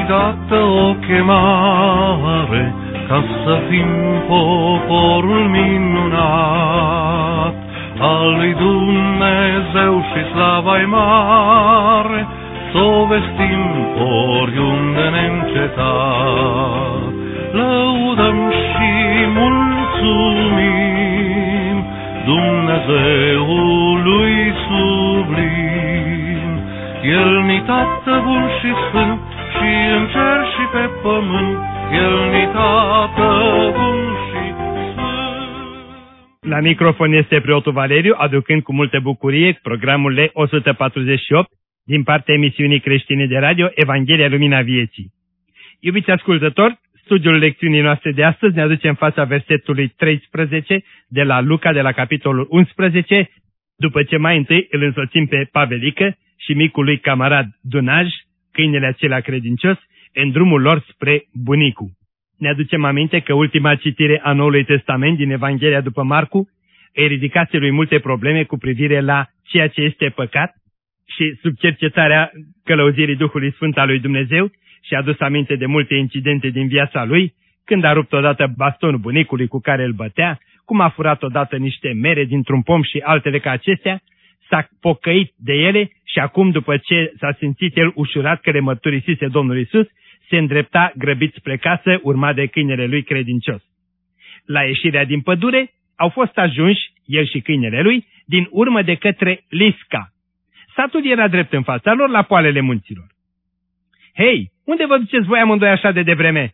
dată o chemare ca să fim poporul minunat al lui Dumnezeu și slava-i mare, s-o vestim oriunde neîncetat. Lăudăm și mulțumim Dumnezeului sublim. El-ni Tată bun și sfânt, și în cer și pe pământ, El-ni Tată bun și sfânt. La microfon este preotul Valeriu, aducând cu multă bucurie programul L148 din partea emisiunii creștine de radio Evanghelia Lumina Vieții. Iubiți ascultători, studiul lecțiunii noastre de astăzi ne aduce în fața versetului 13 de la Luca, de la capitolul 11, după ce mai întâi îl însoțim pe Pavelică și micul lui camarad Dunaj, câinele acela credincios, în drumul lor spre bunicu. Ne aducem aminte că ultima citire a Noului Testament din Evanghelia după Marcu îi ridicase lui multe probleme cu privire la ceea ce este păcat și sub cercetarea călăuzirii Duhului Sfânt al lui Dumnezeu și a adus aminte de multe incidente din viața lui, când a rupt odată bastonul bunicului cu care îl bătea, cum a furat odată niște mere dintr-un pom și altele ca acestea, s-a pocăit de ele și acum, după ce s-a simțit el ușurat că le mărturisise Domnul Iisus, se îndrepta grăbit spre casă, urmat de câinele lui credincios. La ieșirea din pădure au fost ajunși, el și câinele lui, din urmă de către Lisca. Satul era drept în fața lor, la poalele munților. Hei, unde vă duceți voi amândoi așa de devreme?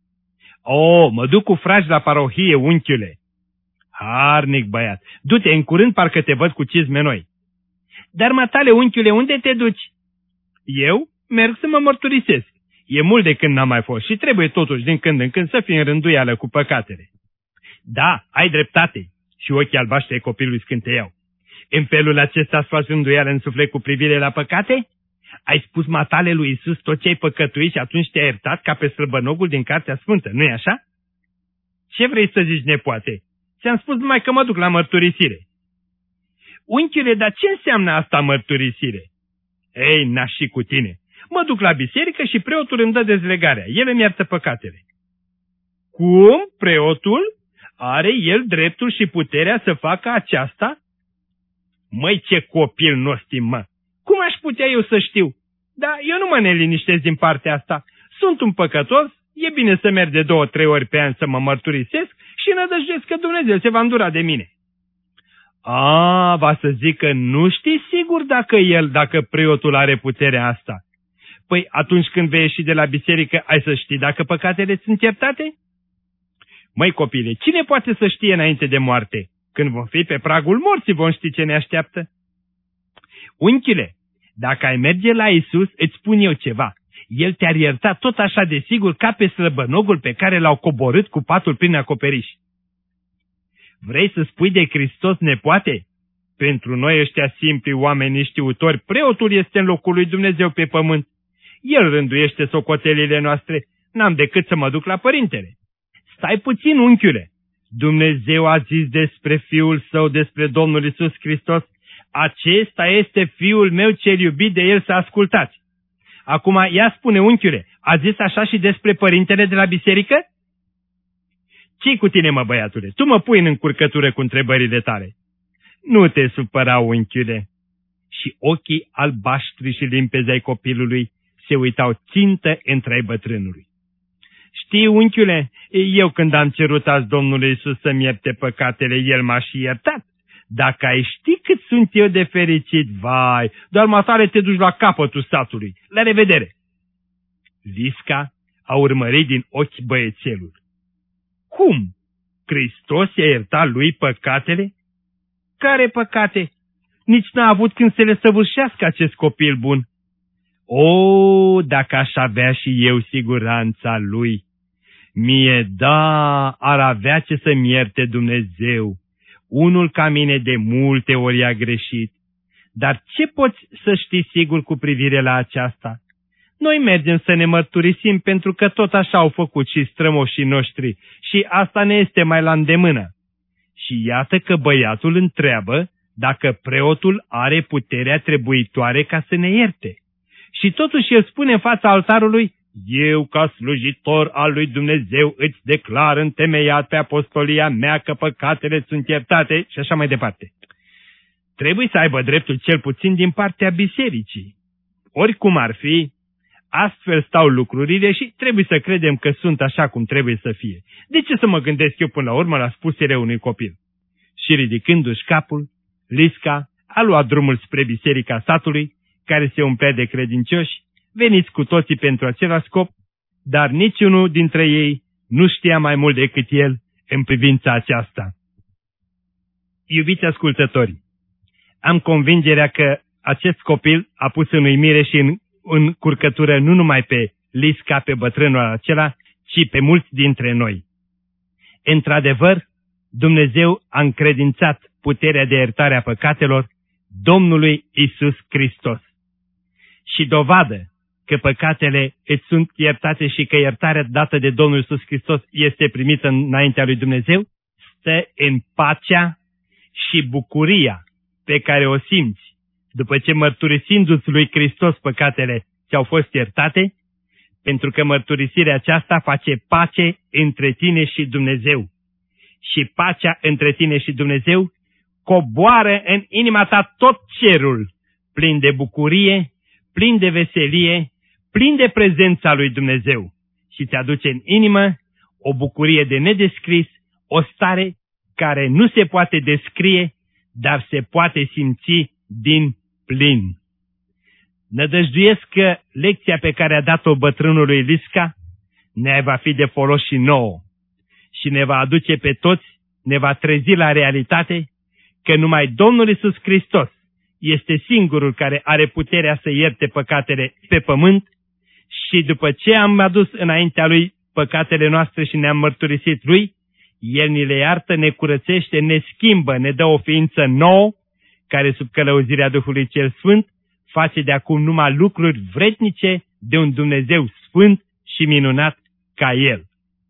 O, mă duc cu fragi la parohie, unchiule. Harnic băiat, du-te, în curând parcă te văd cu cizme noi. Dar matale, unchiule, unde te duci? Eu merg să mă mărturisesc. E mult de când n-am mai fost și trebuie totuși din când în când să fii în rânduială cu păcatele. Da, ai dreptate. Și ochii albaștri ai copilului scânteiau. În felul acesta îți faci rânduială în suflet cu privire la păcate? Ai spus matale lui Iisus tot ce ai păcătuit și atunci te-ai iertat ca pe slăbănogul din Cartea Sfântă, nu-i așa? Ce vrei să zici, nepoate? Ți-am spus numai că mă duc la mărturisire. Unchiule, dar ce înseamnă asta mărturisire? Ei, n-aș și cu tine. Mă duc la biserică și preotul îmi dă dezlegarea. El îmi iartă păcatele. Cum? Preotul? Are el dreptul și puterea să facă aceasta? Măi, ce copil nostim, mă! Cum aș putea eu să știu? Dar eu nu mă neliniștesc din partea asta. Sunt un păcătos, e bine să merg de 2-3 ori pe an să mă mărturisesc și nădăjduiesc că Dumnezeu se va îndura de mine. A, va să zic că nu știi sigur dacă preotul are puterea asta. Păi atunci când vei ieși de la biserică, ai să știi dacă păcatele sunt iertate? Măi copile, cine poate să știe înainte de moarte? Când vom fi pe pragul morții vom ști ce ne așteaptă. Unchiule, dacă ai merge la Iisus, îți spun eu ceva. El te-ar ierta tot așa de sigur ca pe slăbănogul pe care l-au coborât cu patul prin acoperiș. Vrei să spui de Hristos, nepoate? Pentru noi ăștia simpli oameni neștiutori, preotul este în locul lui Dumnezeu pe pământ. El rânduiește socotelile noastre, n-am decât să mă duc la părintele. Stai puțin, unchiule. Dumnezeu a zis despre Fiul Său, despre Domnul Iisus Hristos, acesta este Fiul meu cel iubit, de El să ascultați. Acum, ia spune, unchiule, a zis așa și despre părintele de la biserică? Ce-i cu tine, mă, băiatule? Tu mă pui în încurcătură cu întrebările tale. Nu te supăra, unchiule. Și ochii albaștri și limpezi ai copilului se uitau țintă între ai bătrânului. Știi, unchiule, eu când am cerut azi Domnului Iisus să-mi ierte păcatele, El m-a și iertat. Dacă ai ști cât sunt eu de fericit, vai, doar matale te duci la capătul satului. La revedere! Lisca a urmărit din ochi băiețelul. Cum? Hristos i-a iertat lui păcatele? Care păcate? Nici n-a avut când să le săvârșească acest copil bun. O, dacă aș avea și eu siguranța lui! Mie, da, ar avea ce să-mi ierte Dumnezeu. Unul ca mine de multe ori a greșit. Dar ce poți să știi sigur cu privire la aceasta? Noi mergem să ne mărturisim pentru că tot așa au făcut și strămoșii noștri și asta ne este mai la îndemână. Și iată că băiatul întreabă dacă preotul are puterea trebuitoare ca să ne ierte. Și totuși el spune în fața altarului Eu, ca slujitor al lui Dumnezeu, îți declar întemeiat pe apostolia mea că păcatele sunt iertate și așa mai departe. Trebuie să aibă dreptul cel puțin din partea bisericii. Oricum ar fi, astfel stau lucrurile și trebuie să credem că sunt așa cum trebuie să fie. De ce să mă gândesc eu până la urmă la spusele unui copil? Și ridicându-și capul, Lisca a luat drumul spre biserica satului, care se umplea de credincioși, veniți cu toții pentru același scop, dar niciunul dintre ei nu știa mai mult decât el în privința aceasta. Iubiți ascultători, am convingerea că acest copil a pus în uimire și în curcătură nu numai pe Lisca, pe bătrânul acela, ci pe mulți dintre noi. Într-adevăr, Dumnezeu a încredințat puterea de iertare a păcatelor Domnului Isus Hristos. Și dovadă că păcatele îți sunt iertate și că iertarea dată de Domnul Iisus Hristos este primită înaintea lui Dumnezeu, stă în pacea și bucuria pe care o simți după ce mărturisindu-ți lui Hristos păcatele ți-au fost iertate, pentru că mărturisirea aceasta face pace între tine și Dumnezeu. Și pacea între tine și Dumnezeu coboară în inima ta tot cerul, plin de bucurie, plin de veselie, plin de prezența lui Dumnezeu și ți aduce în inimă o bucurie de nedescris, o stare care nu se poate descrie, dar se poate simți din plin. Nădăjduiesc că lecția pe care a dat-o bătrânului Lisca ne va fi de folos și nouă și ne va aduce pe toți, ne va trezi la realitate că numai Domnul Iisus Hristos este singurul care are puterea să ierte păcatele pe pământ și după ce am adus înaintea Lui păcatele noastre și ne-am mărturisit Lui, El ni le iartă, ne curățește, ne schimbă, ne dă o ființă nouă, care sub călăuzirea Duhului Cel Sfânt face de acum numai lucruri vrednice de un Dumnezeu sfânt și minunat ca El.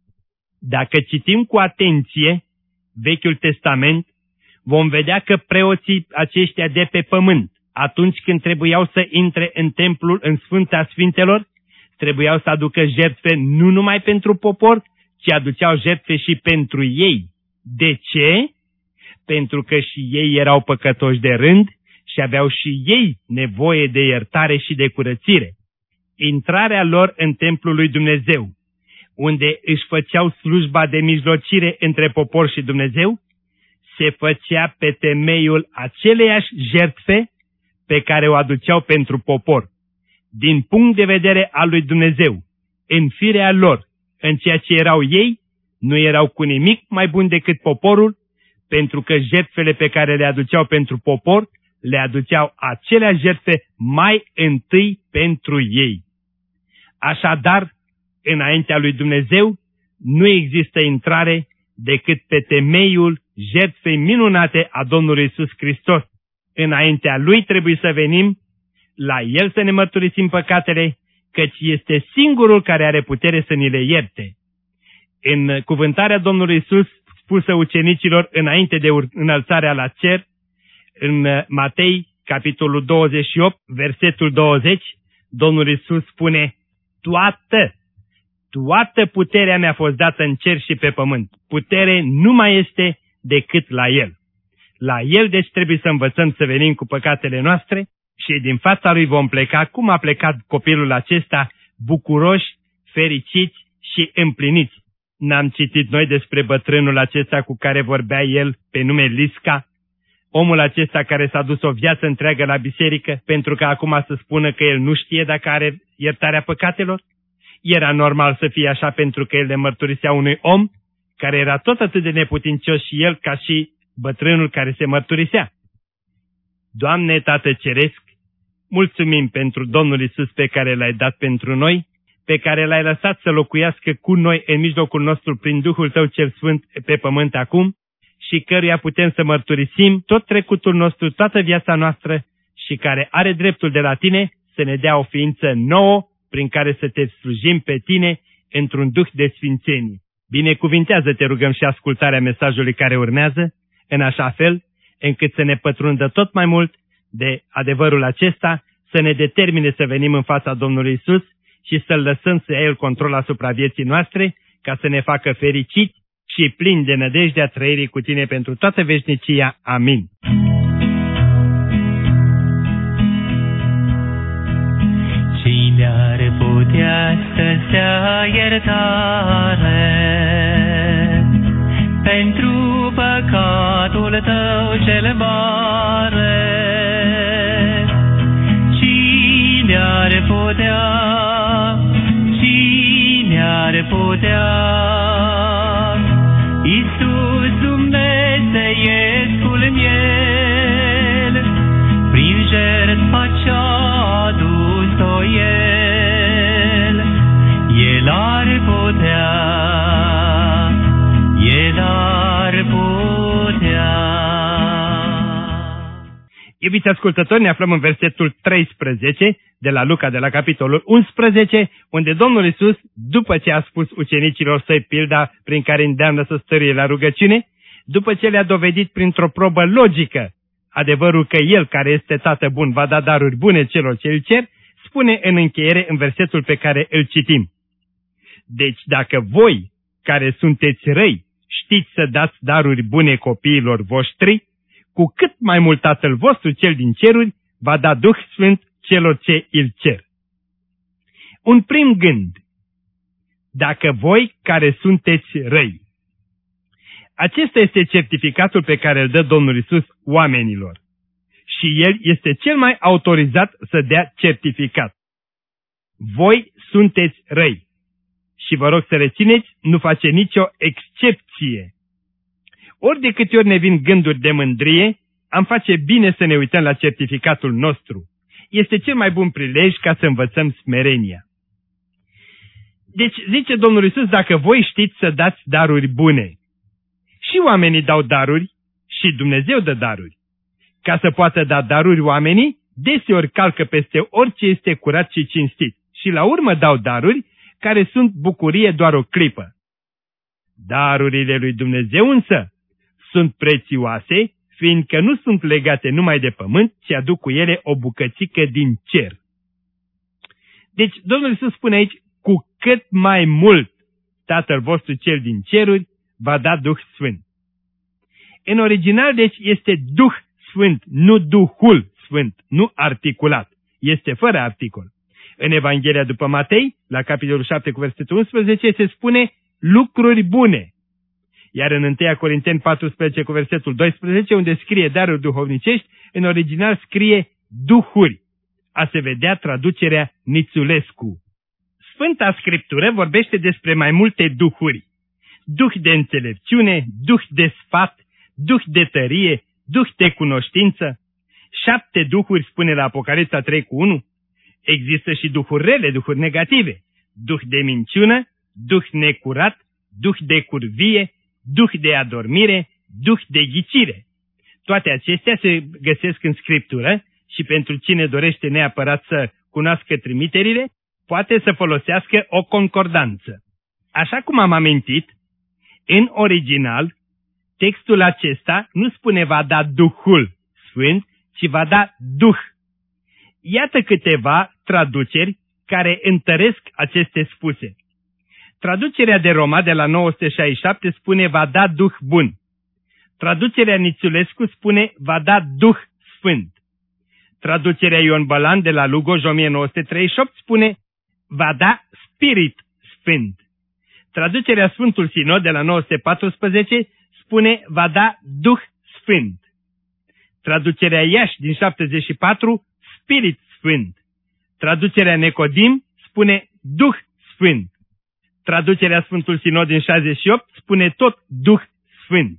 Dacă citim cu atenție Vechiul Testament, vom vedea că preoții aceștia de pe pământ, atunci când trebuiau să intre în templul, în Sfânta Sfintelor, trebuiau să aducă jertfe nu numai pentru popor, ci aduceau jertfe și pentru ei. De ce? Pentru că și ei erau păcătoși de rând și aveau și ei nevoie de iertare și de curățire. Intrarea lor în templul lui Dumnezeu, unde își făceau slujba de mijlocire între popor și Dumnezeu, se făcea pe temeiul aceleiași jertfe pe care o aduceau pentru popor. Din punct de vedere al lui Dumnezeu, în firea lor, în ceea ce erau ei, nu erau cu nimic mai bun decât poporul, pentru că jertfele pe care le aduceau pentru popor, le aduceau aceleași jertfe mai întâi pentru ei. Așadar, înaintea lui Dumnezeu, nu există intrare decât pe temeiul jertfei minunate a Domnului Iisus Hristos. Înaintea Lui trebuie să venim, la El să ne mărturisim păcatele, căci este singurul care are putere să ni le ierte. În cuvântarea Domnului Iisus, spusă ucenicilor înainte de înălțarea la cer, în Matei, capitolul 28, versetul 20, Domnul Iisus spune: Toată puterea mi-a fost dată în cer și pe pământ. Putere nu mai este decât la El. La El deci trebuie să învățăm să venim cu păcatele noastre și din fața Lui vom pleca, cum a plecat copilul acesta, bucuroși, fericiți și împliniți. N-am citit noi despre bătrânul acesta cu care vorbea el pe nume Lisca? Omul acesta care s-a dus o viață întreagă la biserică pentru că acum să spună că el nu știe dacă are iertarea păcatelor? Era normal să fie așa pentru că el le mărturisea unui om care era tot atât de neputincios și el ca și bătrânul care se mărturisea. Doamne, Tată Ceresc, mulțumim pentru Domnul Iisus pe care L-ai dat pentru noi, pe care L-ai lăsat să locuiască cu noi în mijlocul nostru prin Duhul Tău cel Sfânt pe pământ acum și căruia putem să mărturisim tot trecutul nostru, toată viața noastră și care are dreptul de la Tine să ne dea o ființă nouă prin care să Te slujim pe Tine într-un duh de sfințenie. Binecuvintează, te rugăm, și ascultarea mesajului care urmează, în așa fel încât să ne pătrundă tot mai mult de adevărul acesta, să ne determine să venim în fața Domnului Iisus și să-L lăsăm să ia El control asupra vieții noastre, ca să ne facă fericiți și plini de nădejdea trăirii cu Tine pentru toată veșnicia. Amin. Cine ar putea să-ți dea iertare pentru păcatul tău cel mare? Cine ar putea? Cine ar putea? Iisus Dumnezeiescul miel, prin jertfa ce-a adus-o El, El ar putea, El ar putea. Iubiți ascultători, ne aflăm în versetul 13 de la Luca, de la capitolul 11, unde Domnul Iisus, după ce a spus ucenicilor săi pilda prin care îndeamnă să stăruie la rugăciune, după ce le-a dovedit printr-o probă logică adevărul că El, care este Tată bun, va da daruri bune celor ce îl cer, spune în încheiere în versetul pe care îl citim: deci dacă voi, care sunteți răi, știți să dați daruri bune copiilor voștri, cu cât mai mult Tatăl vostru cel din ceruri va da Duh Sfânt celor ce îl cer. Un prim gând: dacă voi care sunteți răi. Acesta este certificatul pe care îl dă Domnul Iisus oamenilor. Și El este cel mai autorizat să dea certificat. Voi sunteți răi. Și vă rog să rețineți, nu face nicio excepție. Ori de câte ori ne vin gânduri de mândrie, am face bine să ne uităm la certificatul nostru. Este cel mai bun prilej ca să învățăm smerenia. Deci, zice Domnul Iisus, dacă voi știți să dați daruri bune. Și oamenii dau daruri și Dumnezeu dă daruri. Ca să poată da daruri oamenii, deseori calcă peste orice este curat și cinstit. Și la urmă dau daruri care sunt bucurie doar o clipă. Darurile lui Dumnezeu însă sunt prețioase, fiindcă nu sunt legate numai de pământ, ci aduc cu ele o bucățică din cer. Deci Domnul Iisus spune aici, cu cât mai mult Tatăl vostru cel din ceruri va da Duh Sfânt. În original, deci, este Duh Sfânt, nu Duhul Sfânt, nu articulat. Este fără articol. În Evanghelia după Matei, la capitolul 7 cu versetul 11, se spune lucruri bune. Iar în 1 Corinteni 14 cu versetul 12, unde scrie daruri duhovnicești, în original scrie duhuri. A se vedea traducerea Nițulescu. Sfânta Scriptură vorbește despre mai multe duhuri. Duh de înțelepciune, duh de sfat, duh de tărie, duh de cunoștință. 7 duhuri spune la Apocalipsa 3 cu 1. Există și duhuri rele, duhuri negative. Duh de minciună, duh necurat, duh de curvie, duh de adormire, duh de ghicire. Toate acestea se găsesc în Scriptură și pentru cine dorește neapărat să cunoască trimiterile, poate să folosească o concordanță. Așa cum am amintit, în original, textul acesta nu spune va da Duhul Sfânt, ci va da Duh. Iată câteva traduceri care întăresc aceste spuse. Traducerea de Roma de la 967 spune va da Duh bun. Traducerea Nițulescu spune va da Duh Sfânt. Traducerea Ion Bălan de la Lugoj 1938 spune va da Spirit Sfânt. Traducerea Sfântul Sinod de la 914 spune va da Duh Sfânt. Traducerea Iași din 74, Spirit Sfânt. Traducerea Necodim spune Duh Sfânt. Traducerea Sfântul Sinod din 68 spune tot Duh Sfânt.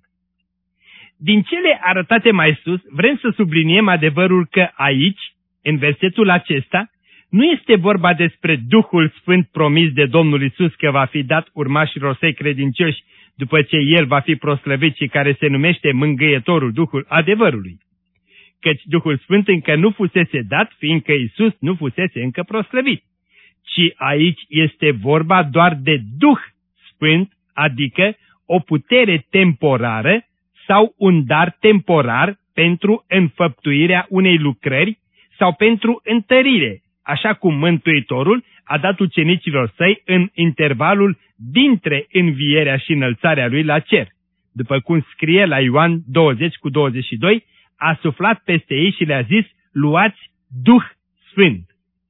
Din cele arătate mai sus, vrem să subliniem adevărul că aici, în versetul acesta, nu este vorba despre Duhul Sfânt promis de Domnul Iisus că va fi dat urmașilor săi credincioși după ce El va fi proslăvit și care se numește Mângâietorul, Duhul adevărului. Căci Duhul Sfânt încă nu fusese dat, fiindcă Iisus nu fusese încă proslăvit. Ci aici este vorba doar de Duh Sfânt, adică o putere temporară sau un dar temporar pentru înfăptuirea unei lucrări sau pentru întărire, așa cum Mântuitorul a dat ucenicilor săi în intervalul dintre învierea și înălțarea lui la cer. După cum scrie la Ioan 20:22, a suflat peste ei și le-a zis: luați Duh Sfânt.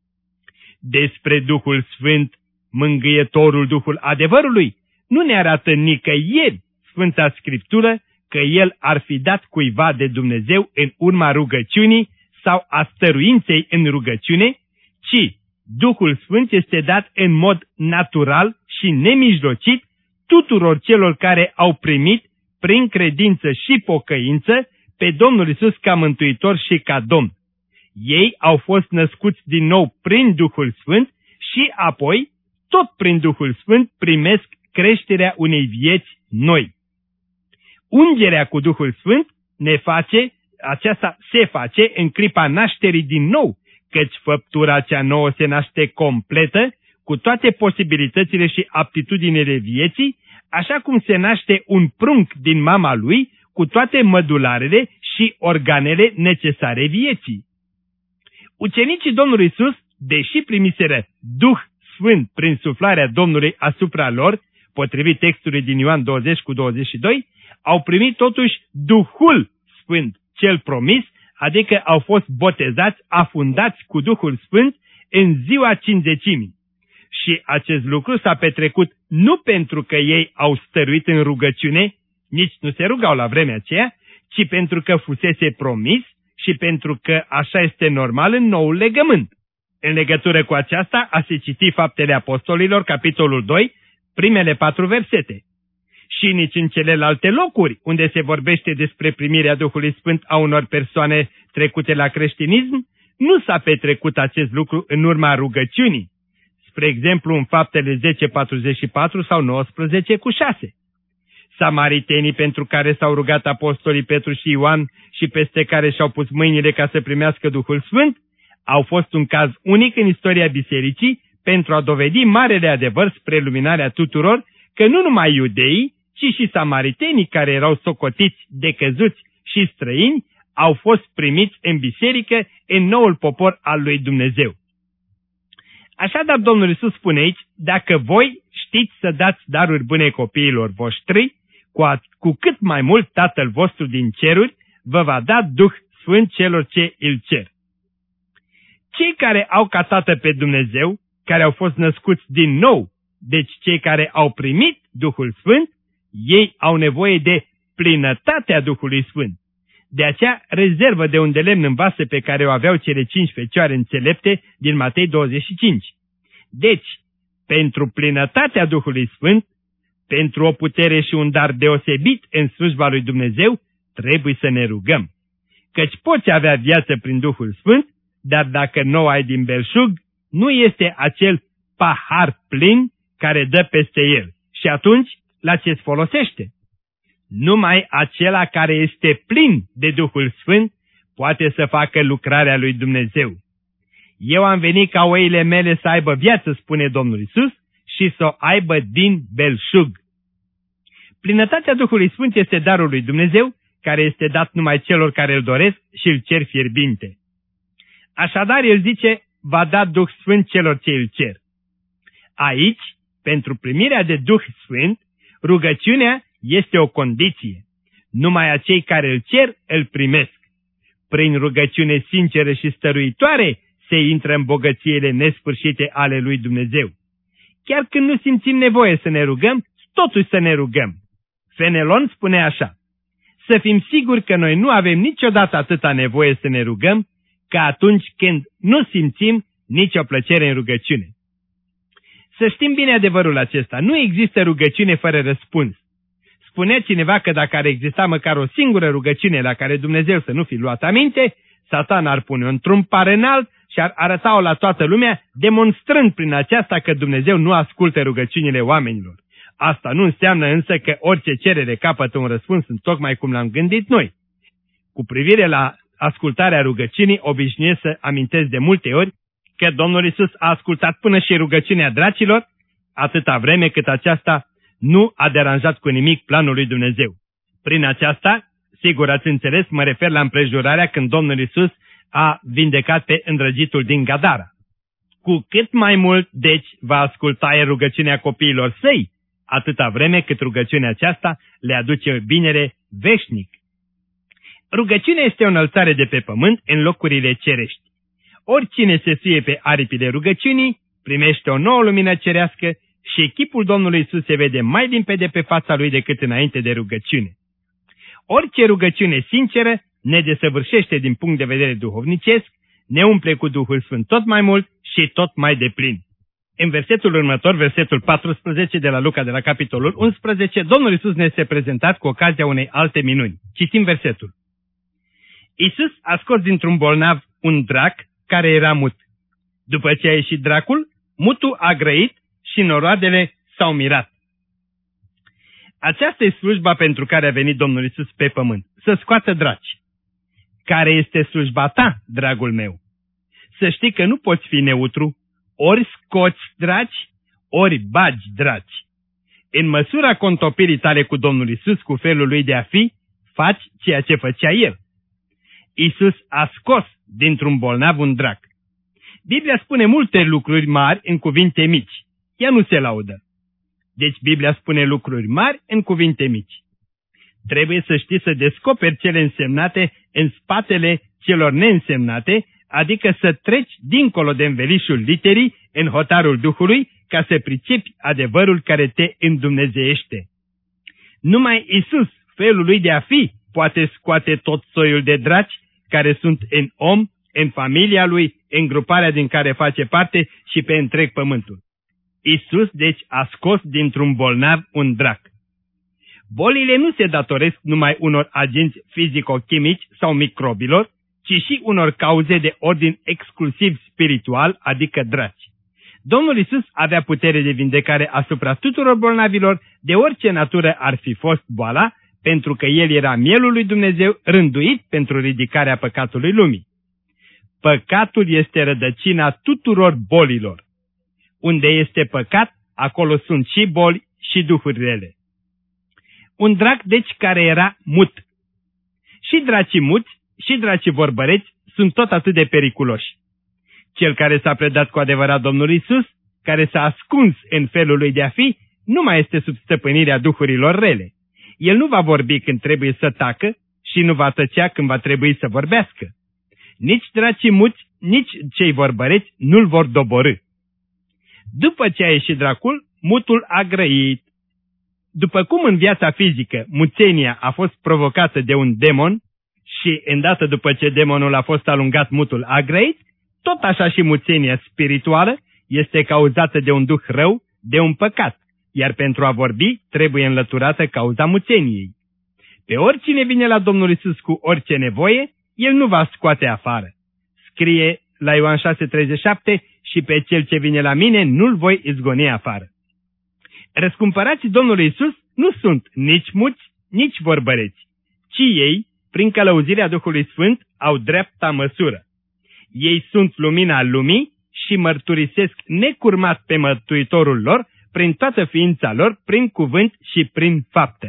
Despre Duhul Sfânt, Mângâietorul, Duhul adevărului, nu ne arată nicăieri Sfânta Scriptură că El ar fi dat cuiva de Dumnezeu în urma rugăciunii sau a stăruinței în rugăciune, ci Duhul Sfânt este dat în mod natural și nemijlocit tuturor celor care au primit, prin credință și pocăință, pe Domnul Iisus ca Mântuitor și ca Domn. Ei au fost născuți din nou prin Duhul Sfânt și apoi, tot prin Duhul Sfânt, primesc creșterea unei vieți noi. Ungerea cu Duhul Sfânt aceasta se face în clipa nașterii din nou, căci făptura cea nouă se naște completă, cu toate posibilitățile și aptitudinile vieții, așa cum se naște un prunc din mama lui, cu toate mădularele și organele necesare vieții. Ucenicii Domnului Iisus, deși primiseră Duh Sfânt prin suflarea Domnului asupra lor, potrivit textului din Ioan 20:22, au primit totuși Duhul Sfânt cel promis, adică au fost botezați, afundați cu Duhul Sfânt în ziua Cincizecimii. Și acest lucru s-a petrecut nu pentru că ei au stăruit în rugăciune, nici nu se rugau la vremea aceea, ci pentru că fusese promis și pentru că așa este normal în noul legământ. În legătură cu aceasta a se citi Faptele Apostolilor, capitolul 2, primele 4 versete. Și nici în celelalte locuri unde se vorbește despre primirea Duhului Sfânt a unor persoane trecute la creștinism, nu s-a petrecut acest lucru în urma rugăciunii. Spre exemplu, în Faptele 10:44 sau 19:6. Samaritenii pentru care s-au rugat apostolii Petru și Ioan și peste care și-au pus mâinile ca să primească Duhul Sfânt, au fost un caz unic în istoria bisericii pentru a dovedi marele adevăr spre luminarea tuturor, că nu numai iudeii, ci și samaritenii care erau socotiți de căzuți și străini, au fost primiți în biserică, în noul popor al lui Dumnezeu. Așadar, Domnul Iisus spune aici: dacă voi știți să dați daruri bune copiilor voștri, cu cât mai mult Tatăl vostru din ceruri vă va da Duh Sfânt celor ce îl cer. Cei care au ca Tată pe Dumnezeu, care au fost născuți din nou, deci cei care au primit Duhul Sfânt, ei au nevoie de plinătatea Duhului Sfânt. De aceea, rezervă de un de lemn în vase pe care o aveau cele 5 fecioare înțelepte din Matei 25. Deci, pentru plinătatea Duhului Sfânt, pentru o putere și un dar deosebit în slujba lui Dumnezeu, trebuie să ne rugăm. Căci poți avea viață prin Duhul Sfânt, dar dacă nu ai din belșug, nu este acel pahar plin care dă peste el. Și atunci, la ce-ți folosește? Numai acela care este plin de Duhul Sfânt poate să facă lucrarea lui Dumnezeu. Eu am venit ca oile mele să aibă viață, spune Domnul Iisus, și să o aibă din belșug. Plinătatea Duhului Sfânt este darul lui Dumnezeu, care este dat numai celor care îl doresc și îl cer fierbinte. Așadar, el zice, va da Duh Sfânt celor ce îl cer. Aici, pentru primirea de Duh Sfânt, rugăciunea este o condiție. Numai acei care îl cer, îl primesc. Prin rugăciune sinceră și stăruitoare se intră în bogățiile nesfârșite ale lui Dumnezeu. Chiar când nu simțim nevoie să ne rugăm, totuși să ne rugăm. Fenelon spune așa: să fim siguri că noi nu avem niciodată atâta nevoie să ne rugăm, ca atunci când nu simțim nicio plăcere în rugăciune. Să știm bine adevărul acesta, nu există rugăciune fără răspuns. Spunea cineva că dacă ar exista măcar o singură rugăciune la care Dumnezeu să nu fi luat aminte, Satan ar pune-o într-un par înalt și ar arăta-o la toată lumea, demonstrând prin aceasta că Dumnezeu nu ascultă rugăciunile oamenilor. Asta nu înseamnă însă că orice cerere capătă un răspuns în tocmai cum l-am gândit noi. Cu privire la ascultarea rugăciunii, obișnuiesc să amintesc de multe ori că Domnul Iisus a ascultat până și rugăciunea dracilor, atâta vreme cât aceasta nu a deranjat cu nimic planul lui Dumnezeu. Prin aceasta, sigur ați înțeles, mă refer la împrejurarea când Domnul Iisus a vindecat pe îndrăgitul din Gadara. Cu cât mai mult, deci, va asculta el rugăciunea copiilor săi, atâta vreme cât rugăciunea aceasta le aduce binere veșnic. Rugăciunea este o înălțare de pe pământ în locurile cerești. Oricine se suie pe aripile rugăciunii primește o nouă lumină cerească și chipul Domnului Iisus se vede mai limpede pe fața lui decât înainte de rugăciune. Orice rugăciune sinceră ne desăvârșește din punct de vedere duhovnicesc, ne umple cu Duhul Sfânt tot mai mult și tot mai deplin. În versetul următor, versetul 14 de la Luca de la capitolul 11, Domnul Iisus ne este prezentat cu ocazia unei alte minuni. Citim versetul. Iisus a scos dintr-un bolnav un drac care era mut. După ce a ieșit dracul, mutul a grăit și noroadele s-au mirat. Aceasta e slujba pentru care a venit Domnul Iisus pe pământ, să scoată draci. Care este slujba ta, dragul meu? Să știi că nu poți fi neutru, ori scoți draci, ori bagi draci. În măsura contopirii tale cu Domnul Iisus, cu felul lui de a fi, faci ceea ce făcea El. Iisus a scos dintr-un bolnav un drac. Biblia spune multe lucruri mari în cuvinte mici. Ea nu se laudă. Deci Biblia spune lucruri mari în cuvinte mici. Trebuie să știi să descoperi cele însemnate în spatele celor neînsemnate, adică să treci dincolo de învelișul literii în hotarul Duhului, ca să pricepi adevărul care te îndumnezeiește. Numai Iisus, felul lui de a fi, poate scoate tot soiul de draci care sunt în om, în familia lui, în gruparea din care face parte și pe întreg pământul. Iisus, deci, a scos dintr-un bolnav un drac. Bolile nu se datoresc numai unor agenți fizico-chimici sau microbilor, ci și unor cauze de ordin exclusiv spiritual, adică draci. Domnul Iisus avea putere de vindecare asupra tuturor bolnavilor, de orice natură ar fi fost boala, pentru că El era mielul lui Dumnezeu rânduit pentru ridicarea păcatului lumii. Păcatul este rădăcina tuturor bolilor. Unde este păcat, acolo sunt și boli și duhuri rele. Un drac, deci, care era mut. Și dracii muți și dracii vorbăreți sunt tot atât de periculoși. Cel care s-a predat cu adevărat Domnului Iisus, care s-a ascuns în felul lui de a fi, nu mai este sub stăpânirea duhurilor rele. El nu va vorbi când trebuie să tacă și nu va tăcea când va trebui să vorbească. Nici dracii muți, nici cei vorbăreți nu-l vor doborî. După ce a ieșit dracul, mutul a grăit. După cum în viața fizică muțenia a fost provocată de un demon și îndată după ce demonul a fost alungat, mutul a grăit, tot așa și muțenia spirituală este cauzată de un duh rău, de un păcat, iar pentru a vorbi trebuie înlăturată cauza muțeniei. Pe oricine vine la Domnul Iisus cu orice nevoie, El nu va scoate afară. Scrie la Ioan 6,37, și pe cel ce vine la mine nu-l voi izgoni afară. Răscumpărații Domnului Iisus nu sunt nici muți, nici vorbăreți, ci ei, prin călăuzirea Duhului Sfânt, au dreapta măsură. Ei sunt lumina lumii și mărturisesc necurmat pe Mântuitorul lor prin toată ființa lor, prin cuvânt și prin faptă.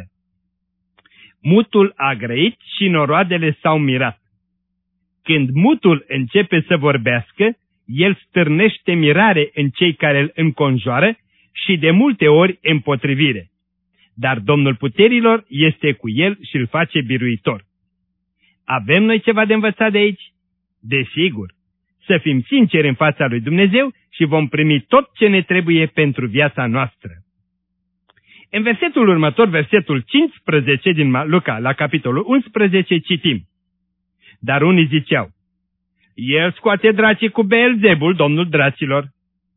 Mutul a grăit și noroadele s-au mirat. Când mutul începe să vorbească, el stârnește mirare în cei care îl înconjoară și de multe ori împotrivire. Dar Domnul puterilor este cu el și îl face biruitor. Avem noi ceva de învățat de aici? Desigur. Să fim sinceri în fața lui Dumnezeu și vom primi tot ce ne trebuie pentru viața noastră. În versetul următor, versetul 15 din Luca, la capitolul 11, citim. Dar unii ziceau, El scoate dracii cu Beelzebul, domnul dracilor.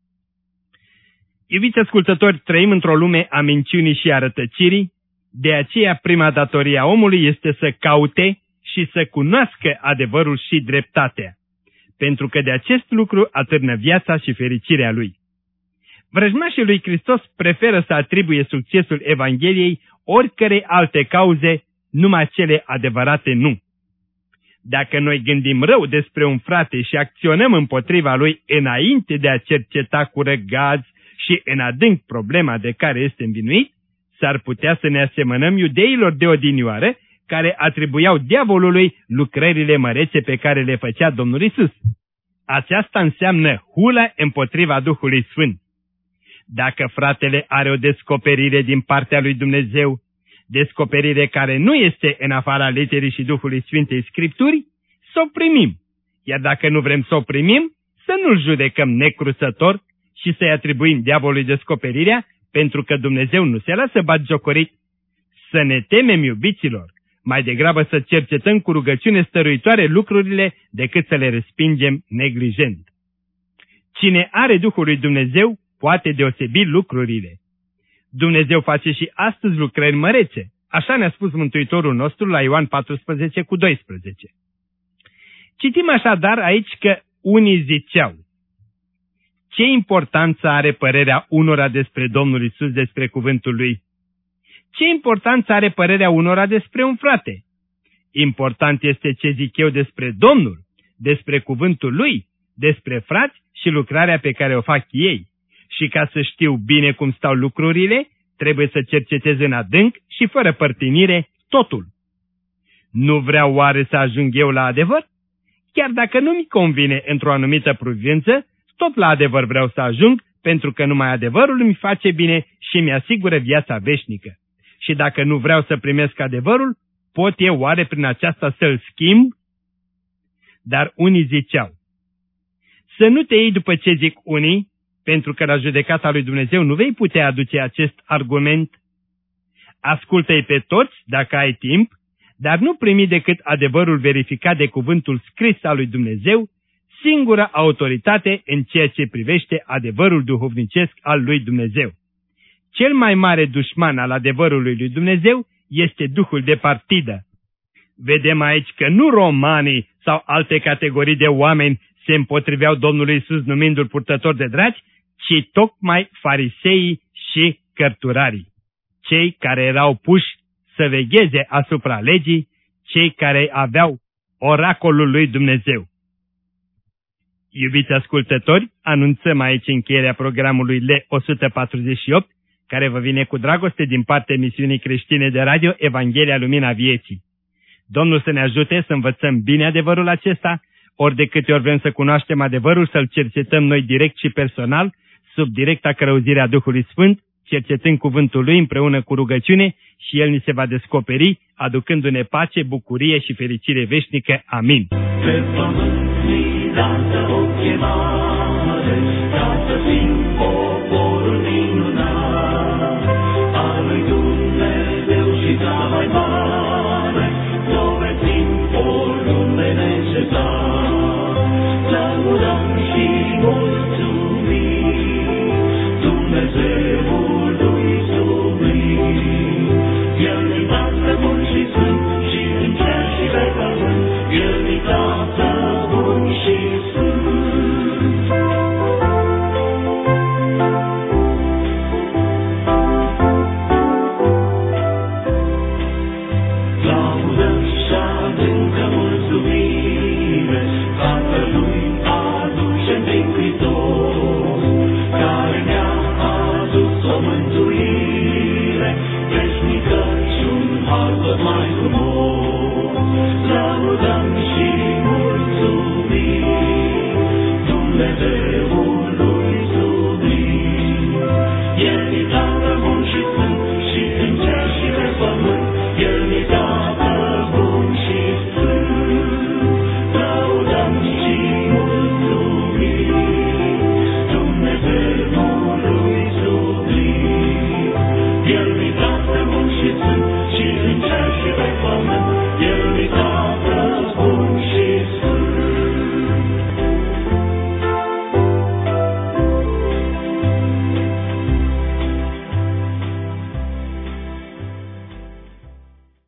Iubiți ascultători, trăim într-o lume a minciunii și a rătăcirii, de aceea prima datorie a omului este să caute și să cunoască adevărul și dreptatea, pentru că de acest lucru atârnă viața și fericirea lui. Vrăjmașii lui Hristos preferă să atribuie succesul Evangheliei oricărei alte cauze, numai cele adevărate nu. Dacă noi gândim rău despre un frate și acționăm împotriva lui înainte de a cerceta cu răgaz și în adânc problema de care este învinuit, s-ar putea să ne asemănăm iudeilor de odinioară care atribuiau diavolului lucrările mărețe pe care le făcea Domnul Iisus. Aceasta înseamnă hulă împotriva Duhului Sfânt. Dacă fratele are o descoperire din partea lui Dumnezeu, descoperire care nu este în afara literii și Duhului Sfintei Scripturi, să o primim. Iar dacă nu vrem să o primim, să nu-l judecăm necrusător și să-i atribuim diavolului descoperirea, pentru că Dumnezeu nu se lasă batjocorit. Să ne temem, iubiților, mai degrabă să cercetăm cu rugăciune stăruitoare lucrurile decât să le respingem neglijent. Cine are Duhul lui Dumnezeu poate deosebi lucrurile. Dumnezeu face și astăzi lucrări mărețe. Așa ne-a spus Mântuitorul nostru la Ioan 14:12. Citim așadar aici că unii ziceau: ce importanță are părerea unora despre Domnul Iisus, despre cuvântul Lui? Ce importanță are părerea unora despre un frate? Important este ce zic eu despre Domnul, despre cuvântul Lui, despre frați și lucrarea pe care o fac ei. Și ca să știu bine cum stau lucrurile, trebuie să cercetez în adânc și fără părtinire totul. Nu vreau oare să ajung eu la adevăr? Chiar dacă nu mi convine într-o anumită privință, tot la adevăr vreau să ajung, pentru că numai adevărul mi face bine și mi-asigură viața veșnică. Și dacă nu vreau să primesc adevărul, pot eu oare prin aceasta să-l schimb? Dar unii ziceau: să nu te iei după ce zic unii, pentru că la judecata lui Dumnezeu nu vei putea aduce acest argument. Ascultă-i pe toți dacă ai timp, dar nu primi decât adevărul verificat de cuvântul scris al lui Dumnezeu, singura autoritate în ceea ce privește adevărul duhovnicesc al lui Dumnezeu. Cel mai mare dușman al adevărului lui Dumnezeu este duhul de partidă. Vedem aici că nu romanii sau alte categorii de oameni se împotriveau Domnului Iisus numindu-l purtător de draci, ci tocmai fariseii și cărturarii, cei care erau puși să vegheze asupra legii, cei care aveau oracolul lui Dumnezeu. Iubiți ascultători, anunțăm aici încheierea programului L148, care vă vine cu dragoste din partea emisiunii creștine de radio Evanghelia Lumina Vieții. Domnul să ne ajute să învățăm bine adevărul acesta, ori de câte ori vrem să cunoaștem adevărul, să-l cercetăm noi direct și personal, sub directa călăuzire a Duhului Sfânt, cercetând cuvântul Lui împreună cu rugăciune, și El ni se va descoperi, aducându-ne pace, bucurie și fericire veșnică. Amin. Pe pământ mi dată o chemare, ca să fim poporul minunat.